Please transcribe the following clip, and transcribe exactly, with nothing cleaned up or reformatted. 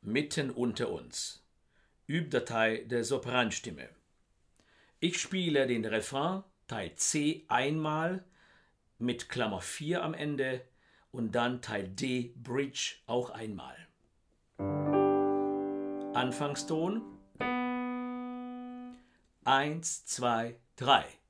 mitten unter uns. Übdatei der Sopranstimme. Ich spiele den Refrain Teil C einmal mit Klammer vier am Ende und dann Teil D Bridge auch einmal. Anfangston eins, zwei, drei.